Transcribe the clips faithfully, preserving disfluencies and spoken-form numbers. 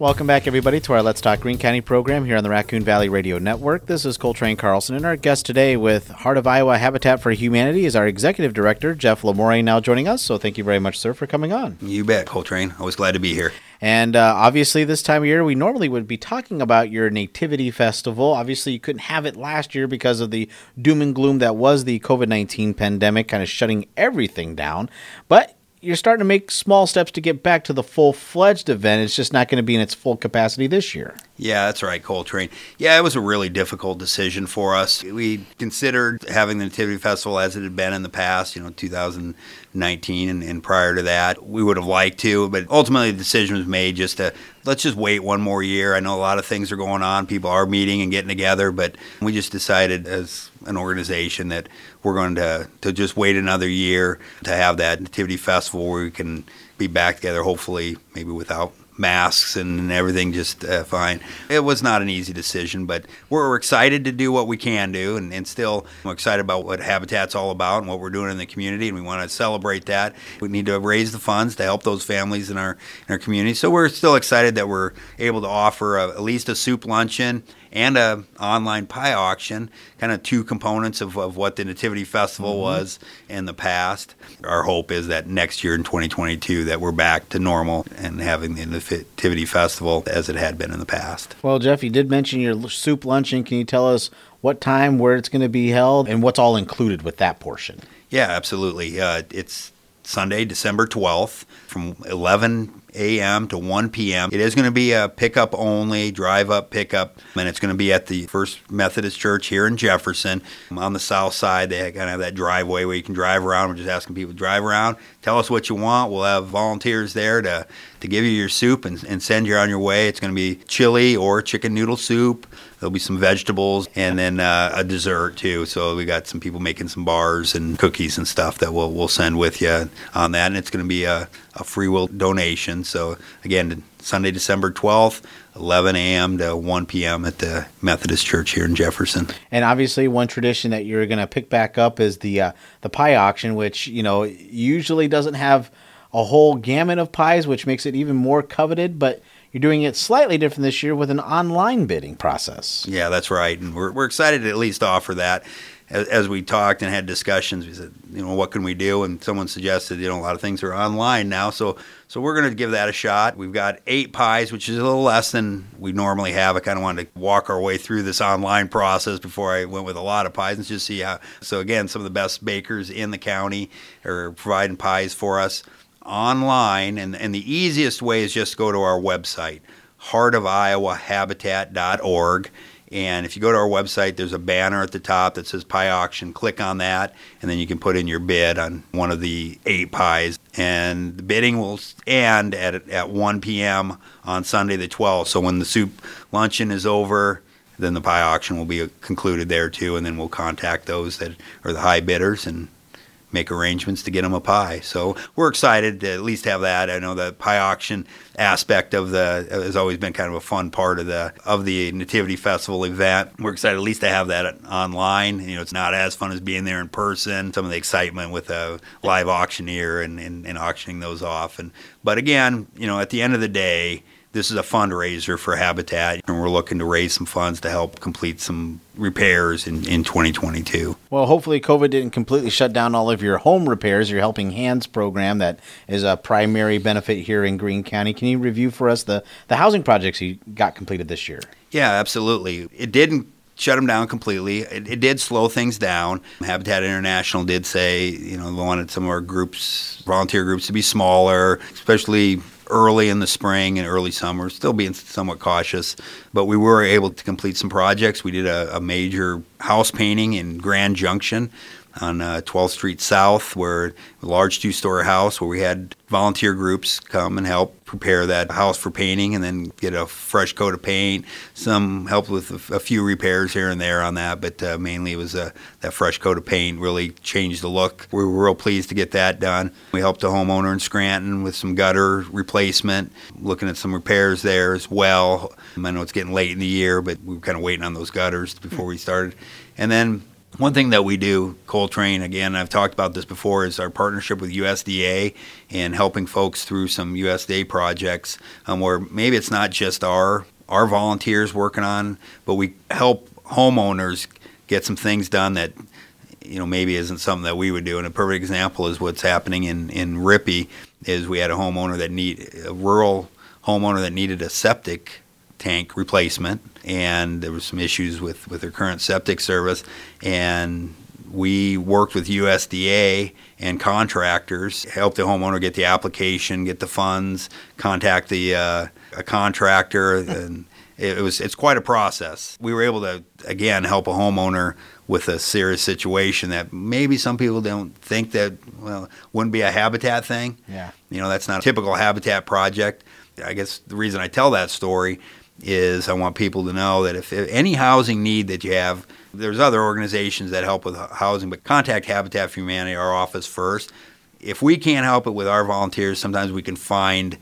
Welcome back, everybody, to our Let's Talk Greene County program here on the Raccoon Valley Radio Network. This is Coltrane Carlson, and our guest today with Heart of Iowa Habitat for Humanity is our Executive Director, Jeff Lamore, now joining us. So thank you very much, sir, for coming on. You bet, Coltrane. Always glad to be here. And uh, obviously, this time of year, we normally would be talking about your Nativity Festival. Obviously, you couldn't have it last year because of the doom and gloom that was the covid nineteen pandemic, kind of shutting everything down. But you're starting to make small steps to get back to the full-fledged event. It's just not going to be in its full capacity this year. Yeah, that's right, Coltrane. Yeah, it was a really difficult decision for us. We considered having the Nativity Festival as it had been in the past, you know, two thousand nineteen and, and prior to that. We would have liked to, but ultimately the decision was made just to, let's just wait one more year. I know a lot of things are going on. People are meeting and getting together, but we just decided as an organization that we're going to, to just wait another year to have that Nativity Festival where we can be back together, hopefully maybe without masks and everything, just uh, fine. It was not an easy decision, but we're excited to do what we can do, and, and still I'm excited about what Habitat's all about and what we're doing in the community, and we want to celebrate that. We need to raise the funds to help those families in our in our community. So we're still excited that we're able to offer a, at least a soup luncheon and a online pie auction, kind of two components of, of what the Nativity Festival mm-hmm. was in the past. Our hope is that next year in twenty twenty-two that we're back to normal and having the Nativity Festival as it had been in the past. Well, Jeff, you did mention your soup luncheon. Can you tell us what time, where it's going to be held, and what's all included with that portion? Yeah, absolutely. Uh, it's Sunday, December twelfth from eleven a.m. to one p.m. It is going to be a pickup only, drive-up pickup, and it's going to be at the First Methodist Church here in Jefferson. On the south side, they kind of have that driveway where you can drive around. We're just asking people to drive around, tell us what you want. We'll have volunteers there to, to give you your soup and, and send you on your way. It's going to be chili or chicken noodle soup. There'll be some vegetables and then uh, a dessert too. So we got some people making some bars and cookies and stuff that we'll we'll send with you on that. And it's going to be a, a free will donation. So again, Sunday, December twelfth, eleven a.m. to one p.m. at the Methodist Church here in Jefferson. And obviously, one tradition that you're going to pick back up is the uh, the pie auction, which you know usually doesn't have a whole gamut of pies, which makes it even more coveted, but you're doing it slightly different this year with an online bidding process. Yeah, that's right. And we're we're excited to at least offer that. As, as we talked and had discussions, we said, you know, what can we do? And someone suggested, you know, a lot of things are online now. So so we're going to give that a shot. We've got eight pies, which is a little less than we normally have. I kind of wanted to walk our way through this online process before I went with a lot of pies and just see how. So again, some of the best bakers in the county are providing pies for us online, and, and the easiest way is just go to our website, heart of iowa habitat dot org. And if you go to our website, there's a banner at the top that says pie auction. Click on that, and then you can put in your bid on one of the eight pies. And the bidding will end at at one p.m. on Sunday the twelfth. So when the soup luncheon is over, then the pie auction will be concluded there too, and then we'll contact those that are the high bidders and make arrangements to get them a pie. So we're excited to at least have that. I know the pie auction aspect of the has always been kind of a fun part of the of the Nativity Festival event. We're excited at least to have that online. You know, it's not as fun as being there in person. Some of the excitement with a live auctioneer and, and, and auctioning those off. And but again, you know, at the end of the day, this is a fundraiser for Habitat, and we're looking to raise some funds to help complete some repairs in, in twenty twenty-two. Well, hopefully COVID didn't completely shut down all of your home repairs, your Helping Hands program that is a primary benefit here in Greene County. Can you review for us the, the housing projects you got completed this year? Yeah, absolutely. It didn't shut them down completely. It, it did slow things down. Habitat International did say, you know, they wanted some of our groups, volunteer groups, to be smaller, especially early in the spring and early summer, still being somewhat cautious. But we were able to complete some projects. We did a, a major house painting in Grand Junction on uh, twelfth Street South, where a large two-story house where we had volunteer groups come and help prepare that house for painting and then get a fresh coat of paint. Some helped with a, a few repairs here and there on that, but uh, mainly it was uh, that fresh coat of paint really changed the look. We were real pleased to get that done. We helped a homeowner in Scranton with some gutter replacement, looking at some repairs there as well. I know it's getting late in the year, but we were kind of waiting on those gutters before we started. And then One thing that we do, Coltrane, again, I've talked about this before, is our partnership with U S D A and helping folks through some U S D A projects um, where maybe it's not just our our volunteers working on, but we help homeowners get some things done that, you know, maybe isn't something that we would do. And a perfect example is what's happening in, in Rippey, is we had a homeowner that need a rural homeowner that needed a septic tank replacement, and there was some issues with, with their current septic service, and we worked with U S D A and contractors, helped the homeowner get the application, get the funds, contact the uh, a contractor, and it was it's quite a process. We were able to, again, help a homeowner with a serious situation that maybe some people don't think that, well, wouldn't be a habitat thing. Yeah. You know, that's not a typical habitat project. I guess the reason I tell that story is I want people to know that if, if any housing need that you have, there's other organizations that help with housing, but contact Habitat for Humanity, our office, first. If we can't help it with our volunteers, sometimes we can find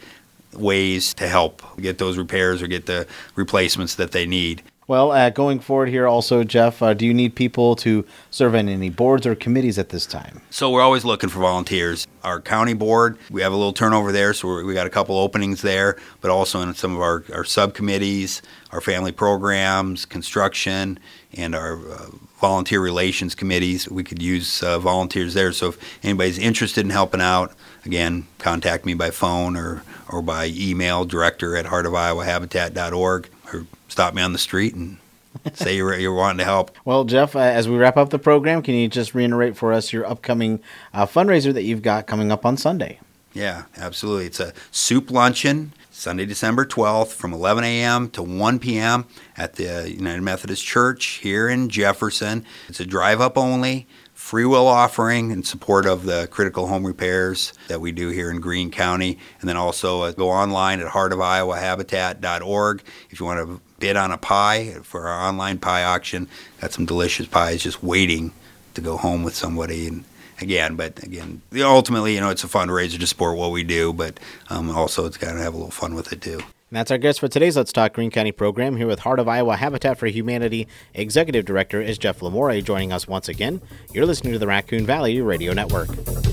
ways to help get those repairs or get the replacements that they need. Well, uh, going forward here also, Jeff, uh, do you need people to serve on any boards or committees at this time? So we're always looking for volunteers. Our county board, we have a little turnover there, so we're, we got a couple openings there, but also in some of our, our subcommittees, our family programs, construction, and our uh, volunteer relations committees. We could use uh, volunteers there. So if anybody's interested in helping out, again, contact me by phone or, or by email, director at heart of iowa habitat dot org, or stop me on the street and say you're, you're wanting to help. Well, Jeff, uh, as we wrap up the program, can you just reiterate for us your upcoming uh, fundraiser that you've got coming up on Sunday? Yeah, absolutely. It's a soup luncheon, Sunday, December twelfth, from eleven a.m. to one p.m. at the United Methodist Church here in Jefferson. It's a drive-up only, free will offering in support of the critical home repairs that we do here in Greene County. And then also uh, go online at heart of iowa habitat dot org if you want to bid on a pie for our online pie auction. Got some delicious pies just waiting to go home with somebody. And again, but again, ultimately, you know, it's a fundraiser to support what we do, but um, also it's got to have a little fun with it too. And that's our guest for today's Let's Talk Greene County program. Here with Heart of Iowa Habitat for Humanity Executive Director is Jeff Lamore joining us once again. You're listening to the Raccoon Valley Radio Network.